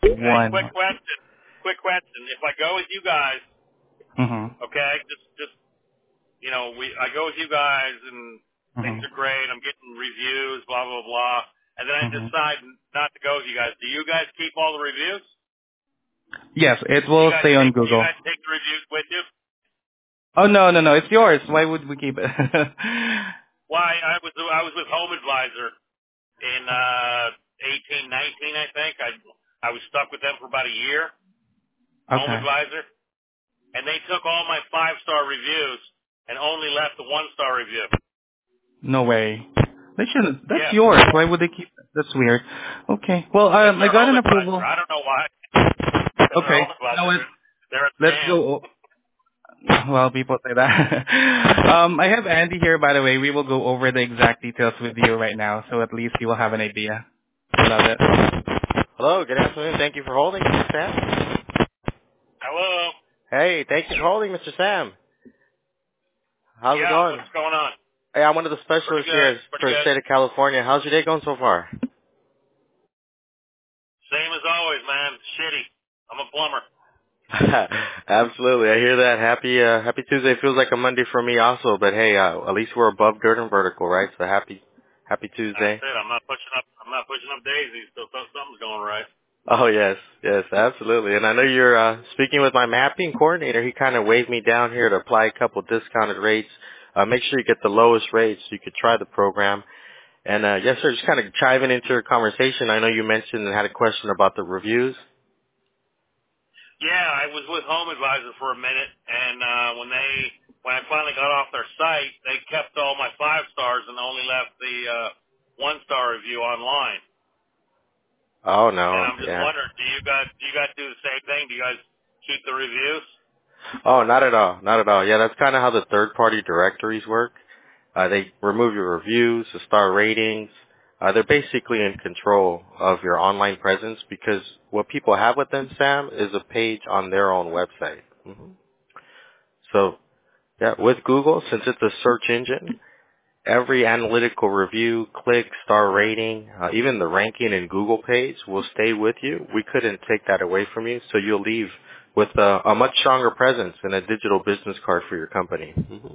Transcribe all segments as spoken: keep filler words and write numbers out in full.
Hey, One quick month. question. Quick question. If I go with you guys, Mm-hmm. okay, just just you know, we I go with you guys and things are Mm-hmm. great. I'm getting reviews, blah blah blah, and then I Mm-hmm. decide not to go with you guys. Do you guys keep all the reviews? Yes, it Do you will guys stay on take you Google. guys take the reviews with you? Oh no, no, no, it's yours. Why would we keep it? Why I was I was with Home Advisor in uh eighteen nineteen, I think. I I was stuck with them for about a year. Home Okay. Advisor, and they took all my five star reviews and only left the one star review. No way. They shouldn't. That's Yeah, yours. Why would they keep it? That's weird. Okay. Well, it's um, I their got Home an Advisor. approval. I don't know why. It's their Okay. Home You know Advisor. what? They're, they're a Let's scam. go. Well, people say that. um, I have Andy here, by the way. We will go over the exact details with you right now, so at least you will have an idea. I love it. Hello, good afternoon. Thank you for holding, Mister Sam. Hello. Hey, thank you for holding, Mister Sam. How's it Yeah, going? what's going on? Hey, I'm one of the Pretty specialists good. here Pretty for the good. state of California. How's your day going so far? Same as always, man. Shitty. I'm a plumber. Absolutely, I hear that. Happy uh, Happy Tuesday feels like a Monday for me also, but hey, uh, at least we're above dirt and vertical, right? So happy Happy That's Tuesday. it. I'm not pushing up. I'm not pushing up daisies, so so- something's going right. Oh yes, yes, absolutely. And I know you're uh, speaking with my mapping coordinator. He kind of waved me down here to apply a couple discounted rates. Uh, make sure you get the lowest rates so you could try the program. And uh, yes, sir, just kind of chiming into your conversation. I know you mentioned and had a question about the reviews. Yeah, I was with Home Advisor for a minute, and uh, when they when I finally got off their site, they kept all my five stars and only left the uh, one star review online. Oh And no, I'm just yeah. wondering, do you guys do you guys do the same thing? Do you guys keep the reviews? Oh, not at all, not at all. Yeah, that's kind of how the third-party directories work. Uh, they remove your reviews, the star ratings. Uh, they're basically in control of your online presence because what people have with them, Sam, is a page on their own website. hmm So, yeah, with Google, since it's a search engine, every analytical review, click, star rating, uh, even the ranking in Google page will stay with you. We couldn't take that away from you, so you'll leave with a, a much stronger presence and a digital business card for your company. hmm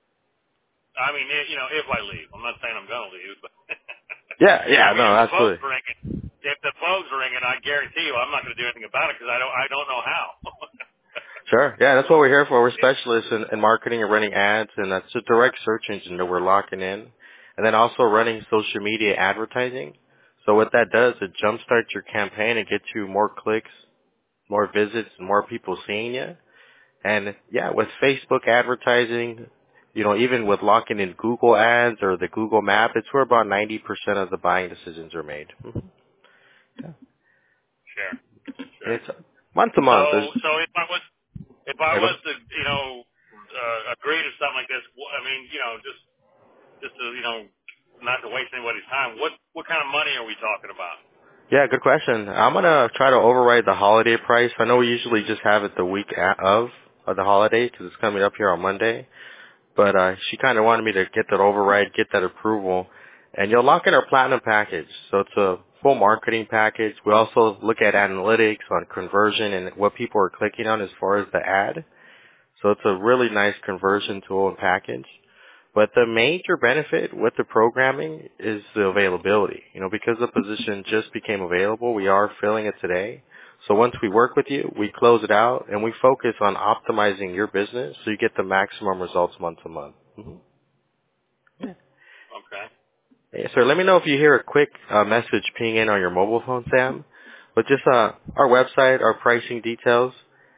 I mean, i- you know, if I leave, I'm not saying I'm gonna leave, but Yeah, I yeah, mean, no, if the phone's absolutely. ringing, if the phone's ringing, I guarantee you, I'm not gonna do anything about it because I don't I don't know how. Sure. Yeah, that's what we're here for. We're specialists in, in marketing and running ads, and that's a direct search engine that we're locking in. And then also running social media advertising. So what that does, it jumpstarts your campaign and gets you more clicks, more visits, and more people seeing you. And yeah, with Facebook advertising, you know, even with locking in Google ads or the Google map, it's where about ninety percent of the buying decisions are made. Mhm. Yeah. Sure, sure. It's month to So month. There's, so if I was if I yeah, go was ahead. to you know uh, agree to something like this, wh- I mean, you know, just just to you know not to waste anybody's time, what what kind of money are we talking about? Yeah, good question. I'm gonna try to override the holiday price. I know we usually just have it the week a- of of the holiday because it's coming up here on Monday. But uh, she kind of wanted me to get that override, get that approval, and you'll lock in our platinum package. So it's a full marketing package. We also look at analytics on conversion and what people are clicking on as far as the ad. So it's a really nice conversion tool and package. But the major benefit with the programming is the availability. You know, because the position just became available, we are filling it today. So once we work with you, we close it out and we focus on optimizing your business so you get the maximum results month to month. hmm Yeah. Okay. Hey, sir, let me know if you hear a quick uh, message ping in on your mobile phone, Sam. But just uh, our website, our pricing details,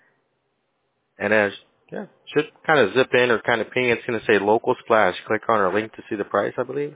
and as yeah, should kind of zip in or kind of ping. It's going to say local splash. Click on our link to see the price, I believe.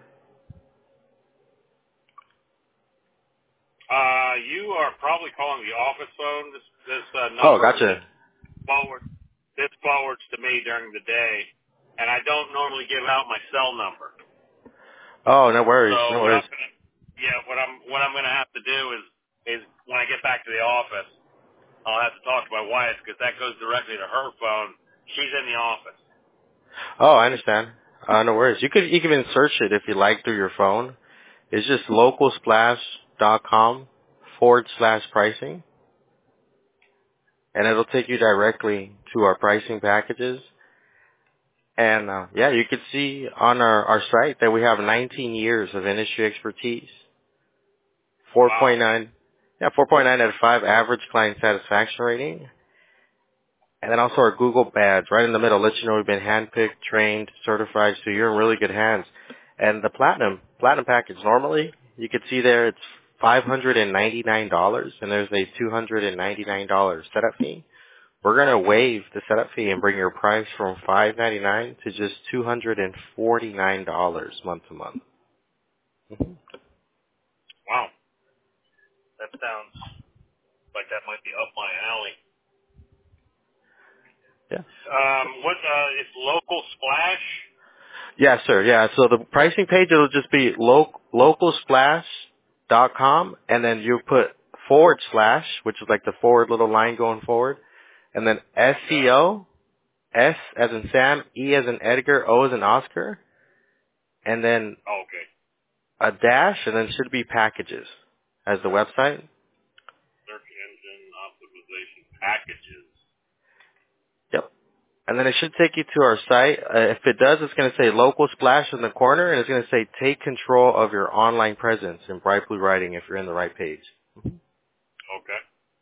Uh, you are probably calling the office phone. This this uh, Oh, number gotcha. this forward this forwards to me during the day, and I don't normally give out my cell number. Oh, no So worries, no what worries. I'm gonna yeah what I'm what I'm gonna have to do is is when I get back to the office, I'll have to talk to my wife because that goes directly to her phone. She's in the office. Oh, I understand. Uh, no worries. You could you can even search it if you like through your phone. It's just localsplash.com forward slash pricing. and it'll take you directly to our pricing packages. And uh, yeah, you can see on our, our site that we have nineteen years of industry expertise, four point nine, yeah, four point nine out of five average client satisfaction rating, and then also our Google badge right in the middle lets you know we've been handpicked, trained, certified, so you're in really good hands. And the platinum platinum package normally you can see there it's five hundred and ninety nine dollars, and there's a two hundred and ninety nine dollars setup fee. We're going to waive the setup fee and bring your price from five ninety-nine to just two hundred forty-nine dollars month to month. Mm-hmm. Wow. That sounds like that might be up my alley. Yeah. Um, what, uh, it's Local Splash? Yeah, sir. Yeah. So the pricing page, it'll just be lo- local splash dot com, and then you put forward slash, which is like the forward little line going forward, and then S E O, S as in Sam, E as in Edgar, O as in Oscar, and then Oh, okay. a dash, and then should be packages as the website. Search engine optimization packages. Yep. And then it should take you to our site. Uh, if it does, it's going to say Local Splash in the corner, and it's going to say Take Control of Your Online Presence in bright blue writing if you're in the right page. Okay.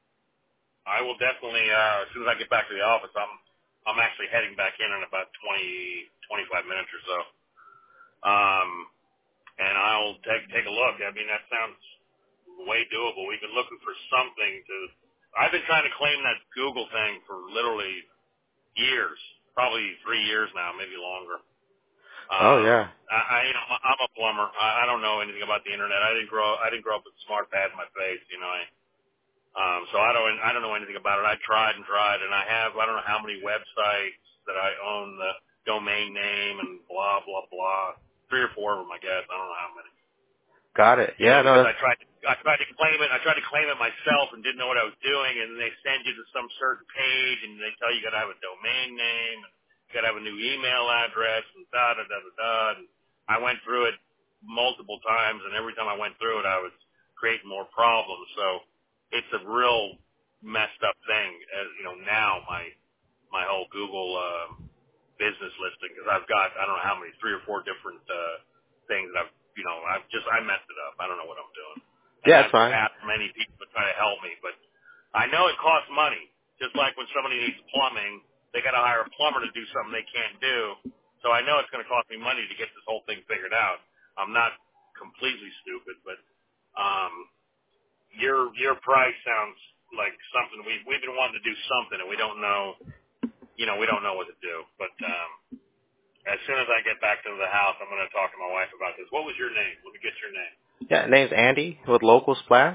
I will definitely, uh, as soon as I get back to the office, I'm I'm actually heading back in in about twenty, twenty-five minutes or so. Um, and I'll take take a look. I mean, that sounds way doable. We've been looking for something to, I've been trying to claim that Google thing for literally years, probably three years now, maybe longer. Um, Oh, yeah. I, I, you know, I'm a plumber. I, I don't know anything about the internet. I didn't grow, I didn't grow up with a smart pad in my face, you know. I, Um, so I don't, I don't know anything about it. I tried and tried, and I have, I don't know how many websites that I own the domain name and blah, blah, blah. Three or four of them, I guess. I don't know how many. Got it. You Yeah, know, no, because that's, I tried, to, I tried to claim it, I tried to claim it myself and didn't know what I was doing, and they send you to some certain page, and they tell you you got to have a domain name, and you got to have a new email address, and da, da, da, da, da. And I went through it multiple times, and every time I went through it, I was creating more problems. So it's a real messed up thing, as you know, now my my whole Google uh, business listing, because I've got, I don't know how many, three or four different uh, things that I've, you know, I've just, I messed it up. I don't know what I'm doing. And yeah, it's I've fine. asked many people to try to help me, but I know it costs money. Just like when somebody needs plumbing, they got to hire a plumber to do something they can't do. So I know it's going to cost me money to get this whole thing figured out. I'm not completely stupid, but um, your your price sounds like something we we've been wanting to do something, and we don't know, you know, we don't know what to do. But um, as soon as I get back to the house, I'm going to talk to my wife about this. What was your name? Let me get your name. Yeah, name's Andy with Local Splash.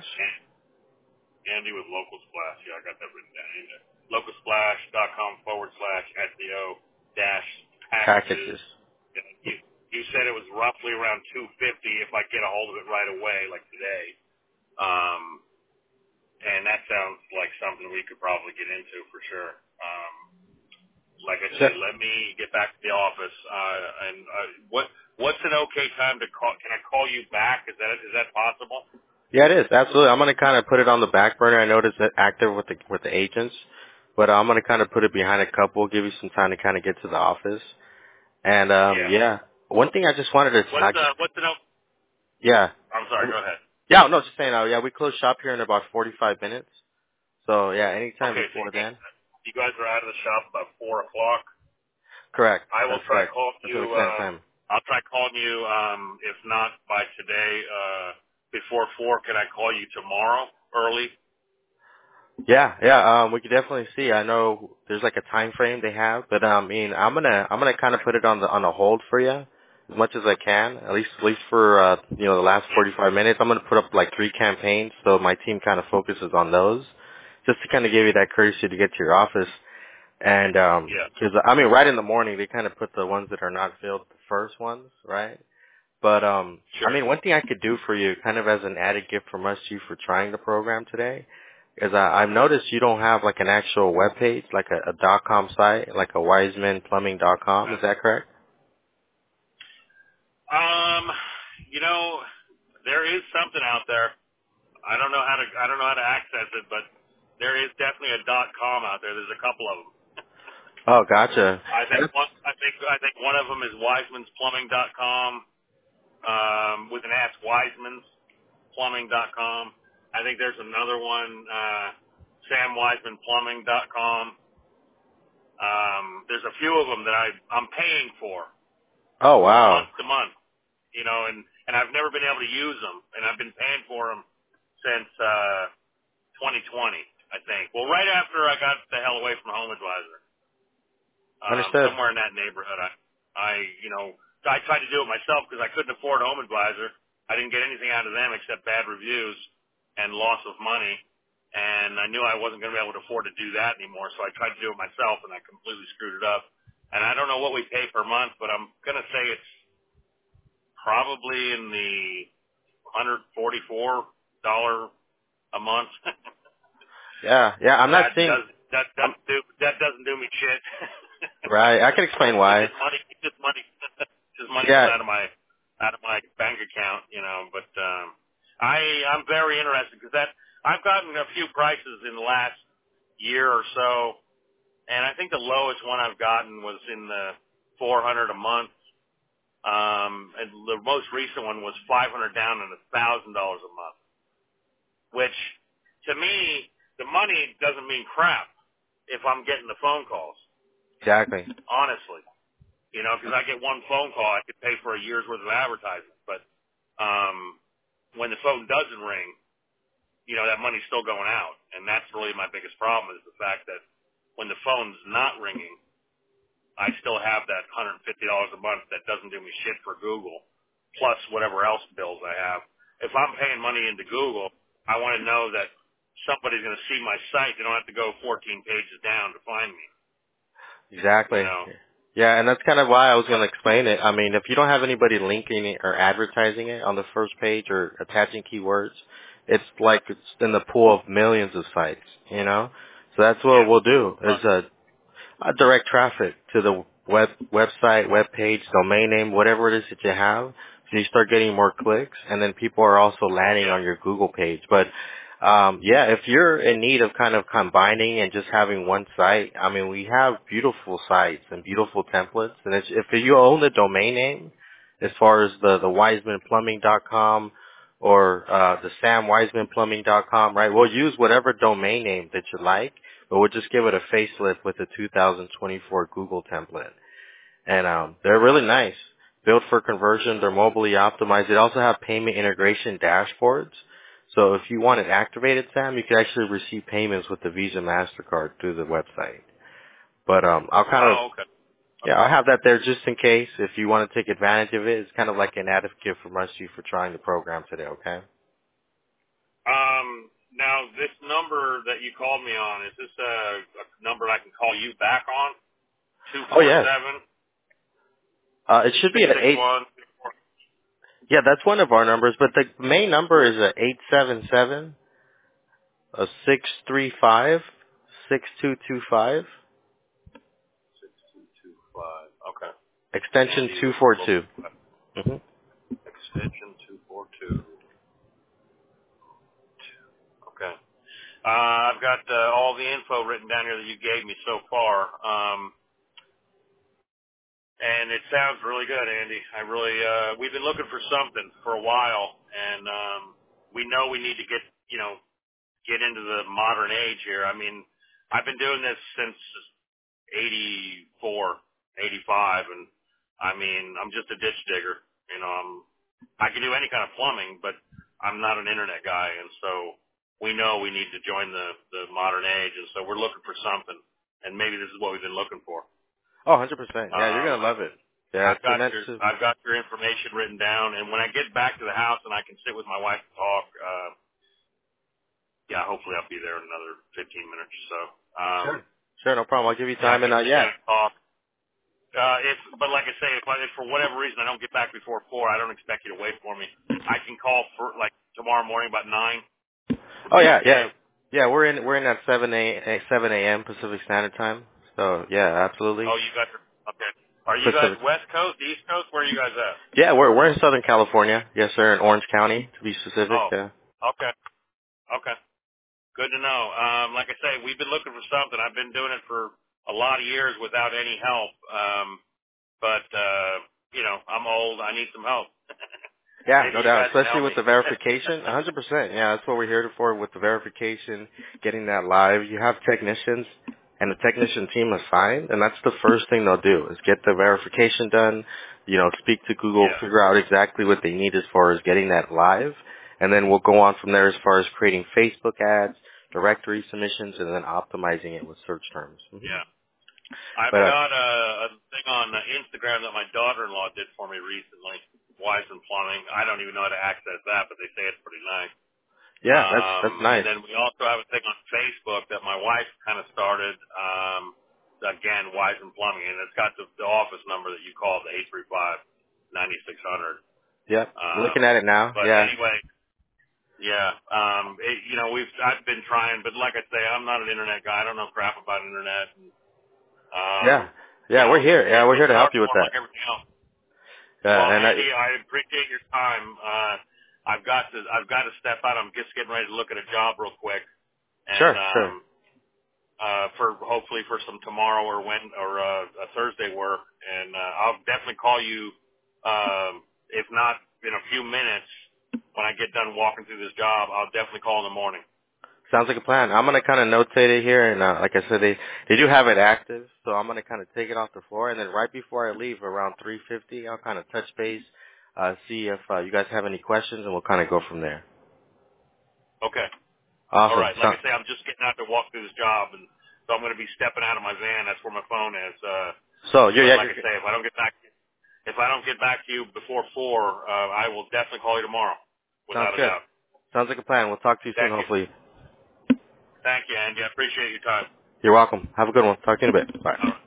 Andy with Local Splash. Yeah, I got that written down. localsplash.com forward slash SEO dash packages. Packages. You, you said it was roughly around two fifty if I get a hold of it right away, like today. Um, and that sounds like something we could probably get into for sure. Um, like I said, let me get back to the office. Uh, and uh, what what's an okay time to call? Can I call you back? Is that is that possible? Yeah, it is. Absolutely. I'm going to kind of put it on the back burner. I noticed it active with the with the agents, but I'm going to kind of put it behind a couple, give you some time to kind of get to the office. And um Yeah. yeah, one thing I just wanted to What's I uh, just, what's an o- yeah. I'm sorry. Go ahead. Yeah, no, just saying, uh, yeah, we close shop here in about forty-five minutes. So, yeah, anytime Okay, so before you guys, then. you guys are out of the shop about four o'clock. Correct. I will That's try correct. calling you. Pacific Standard Um, Time. I'll try calling you. Um, if not by today, uh, before four, can I call you tomorrow early? Yeah, yeah, um, we could definitely see. I know there's like a time frame they have, but um, I mean, I'm gonna, I'm gonna kind of put it on the, on a hold for you as much as I can, at least, at least for, uh, you know, the last forty-five minutes. I'm gonna put up like three campaigns so my team kind of focuses on those, just to kind of give you that courtesy to get to your office. And, um Yeah. 'cause I mean, right in the morning, they kind of put the ones that are not filled the first ones, right? But, um, I Sure. mean, one thing I could do for you, kind of as an added gift from us to you for trying the program today, is I, I've noticed you don't have like an actual web page, like a, a .com site, like a wiseman plumbing dot com. Is that correct? Um, you know, there is something out there. I don't know how to. I don't know how to access it, but there is definitely a dot com out there. There's a couple of them. Oh, gotcha. I think one. I think I think one of them is Wiseman's Plumbing dot com, um, with an Ask Wiseman's Plumbing dot com. I think there's another one, uh, Sam Wiseman Plumbing dot com. Um, there's a few of them that I I'm paying for Oh, wow. month to month, you know, and and I've never been able to use them, and I've been paying for them since uh, twenty twenty, I think. Well, right after I got the hell away from Home Advisor. Um, Understood. somewhere in that neighborhood. I, I, you know, I tried to do it myself because I couldn't afford Home Advisor. I didn't get anything out of them except bad reviews and loss of money. And I knew I wasn't going to be able to afford to do that anymore, so I tried to do it myself, and I completely screwed it up. And I don't know what we pay per month, but I'm going to say it's probably in the one hundred forty-four dollars a month. Yeah, yeah, I'm not that seeing... does that doesn't do that doesn't do me shit. Right, I can explain why. It's just money, it's just money, just money Yeah. out of my out of my bank account, you know. But um, I I'm very interested because that I've gotten a few prices in the last year or so, and I think the lowest one I've gotten was in the four hundred a month, um, and the most recent one was five hundred down and a thousand dollars a month. Which to me, the money doesn't mean crap if I'm getting the phone calls. Exactly. Honestly, you know, because I get one phone call, I could pay for a year's worth of advertising. But um, when the phone doesn't ring, you know, that money's still going out, and that's really my biggest problem is the fact that when the phone's not ringing, I still have that one hundred fifty dollars a month that doesn't do me shit for Google, plus whatever else bills I have. If I'm paying money into Google, I want to know that somebody's going to see my site. They don't have to go fourteen pages down to find me. Exactly. You know? Yeah, and that's kind of why I was going to explain it. I mean, if you don't have anybody linking it or advertising it on the first page or attaching keywords, it's like it's in the pool of millions of sites, you know? So that's what Yeah. we'll do Right. is uh, uh, direct traffic to the web website, web page, domain name, whatever it is that you have. So you start getting more clicks, and then people are also landing Yeah. on your Google page. But um, yeah, if you're in need of kind of combining and just having one site, I mean, we have beautiful sites and beautiful templates. And it's, if you own the domain name, as far as the the Wiseman Plumbing dot com or uh, the Sam Wiseman Plumbing dot com, right? We'll use whatever domain name that you like, but we'll just give it a facelift with the two thousand twenty-four Google template. And um, they're really nice. Built for conversion. They're mobilely optimized. They also have payment integration dashboards. So if you want it activated, Sam, you can actually receive payments with the Visa MasterCard through the website. But um, I'll kind of, Oh, okay. yeah, I'll have that there just in case if you want to take advantage of it. It's kind of like an added gift from us to you for trying the program today, okay? Um, now, this number that you called me on, is this a, a number I can call you back on? Two Oh, four yes. seven Uh, it should be six at six eight. one. Yeah, that's one of our numbers, but the main number is a eight seven seven, a six three five, six two two five, Six two two five. Okay. extension Andy two with four local two. Mm-hmm. extension two four two. Okay. Uh, I've got uh, all the info written down here that you gave me so far. Um, and it sounds really good, Andy. I really, uh, we've been looking for something for a while, and um, we know we need to get, you know, get into the modern age here. I mean, I've been doing this since eighty-four, eighty-five, and I mean, I'm just a ditch digger. You know, I'm, I can do any kind of plumbing, but I'm not an internet guy, and so we know we need to join the, the modern age, and so we're looking for something, and maybe this is what we've been looking for. Oh, one hundred percent. Yeah, you're Um, going to love it. Yeah, I've it's got meant your to. I've got your information written down, and when I get back to the house and I can sit with my wife and talk, uh, yeah, hopefully I'll be there in another fifteen minutes or so. Um, Sure. Sure, no problem. I'll give you yeah, time. I And, can uh, sit yeah. down and talk. Uh, if, but like I say, if, I, if for whatever reason I don't get back before four, I don't expect you to wait for me. I can call for like tomorrow morning about nine. Would Oh, be yeah, okay. yeah. Yeah, we're in, we're in at seven a, seven a.m. Pacific Standard Time. So, yeah, absolutely. Oh, you guys are okay. Are you guys Pacific. West Coast, East Coast? Where are you guys at? Yeah, we're, we're in Southern California. Yes, sir, in Orange County, to be specific. Oh, Yeah. okay, okay. Good to know. Um, like I say, we've been looking for something. I've been doing it for a lot of years without any help. Um, but, uh, you know, I'm old. I need some help. Yeah, Maybe no you doubt, guys can especially help with me. the verification, one hundred percent. Yeah, that's what we're here for with the verification, getting that live. You have technicians and the technician team assigned, and that's the first thing they'll do is get the verification done, you know, speak to Google, Yeah. figure out exactly what they need as far as getting that live, and then we'll go on from there as far as creating Facebook ads, directory submissions, and then optimizing it with search terms. hmm Yeah. I've But, uh, got a, a thing on uh, Instagram that my daughter-in-law did for me recently, Wise and Plumbing. I don't even know how to access that, but they say it's pretty nice. yeah, that's, Um, that's and nice. then we also have a thing on Facebook that my wife kind of started, um, again, Wise and Plumbing, and it's got the, the office number that you called, the eight three five, nine six zero zero. Yep, looking Um, at it now, but yeah. anyway, yeah, um, it, you know, we've, I've been trying, but like I say, I'm not an internet guy. I don't know crap about internet. And, um, Yeah, you yeah, know, we're here. it Yeah, we're was here to help starting you with more that. like everything else. Well, Yeah, and I, Andy, I appreciate your time. Uh, I've got to, I've got to step out. I'm just getting ready to look at a job real quick. And, sure, um, sure. uh, for hopefully for some tomorrow or when, or, uh, a Thursday work. And, uh, I'll definitely call you, um, if not in a few minutes when I get done walking through this job, I'll definitely call in the morning. Sounds like a plan. I'm gonna kind of notate it here, and uh, like I said, they they do have it active, so I'm gonna kind of take it off the floor, and then right before I leave, around three fifty, I'll kind of touch base, uh, see if uh, you guys have any questions, and we'll kind of go from there. Okay. All Awesome. right. So, Like I say, I'm just getting out to walk through this job, and so I'm going to be stepping out of my van. That's where my phone is. Uh, so you're but yeah, like you're, I say, if I don't get back, if I don't get back to you before four, uh, I will definitely call you tomorrow, sounds without a good. doubt. Sounds like a plan. We'll talk to you soon, Thank you. hopefully. Thank you, Andy. I appreciate your time. You're welcome. Have a good one. Talk to you in a bit. Bye. All right.